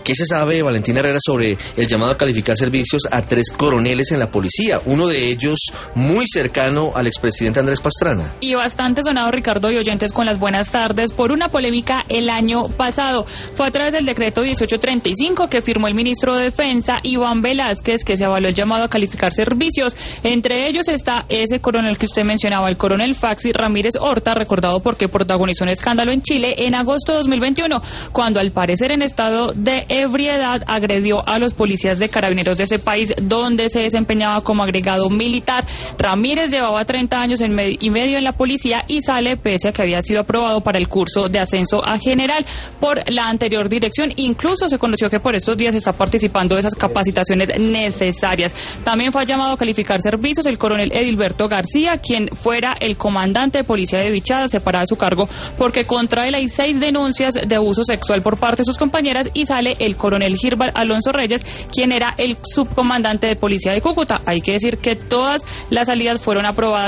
¿Qué se sabe, Valentina Herrera, sobre el llamado a calificar servicios a 3 coroneles en la policía? Uno de ellos muy cercano al expresidente Andrés Pastrana. Y bastante sonado, Ricardo y oyentes, con las buenas tardes, por una polémica el año pasado. Fue a través del decreto 1835 que firmó el ministro de Defensa, Iván Velázquez, que se avaló el llamado a calificar servicios. Entre ellos está ese coronel que usted mencionaba, el coronel Faxi Ramírez Horta, recordado porque protagonizó un escándalo en Chile en agosto de 2021, cuando al parecer en estado de ebriedad agredió a los policías de carabineros de ese país donde se desempeñaba como agregado militar. Ramírez llevaba 30 años y medio en la policía y sale pese a que había sido aprobado para el curso de ascenso a general por la anterior dirección. Incluso se conoció que por estos días está participando de esas capacitaciones necesarias. También fue llamado a calificar servicios el coronel Edilberto García, quien fuera el comandante de policía de Vichada, separada de su cargo porque contra él hay 6 denuncias de abuso sexual por parte de sus compañeras, y sale el coronel Gilbert Alonso Reyes, quien era el subcomandante de policía de Cúcuta. Hay que decir que todas las salidas fueron aprobadas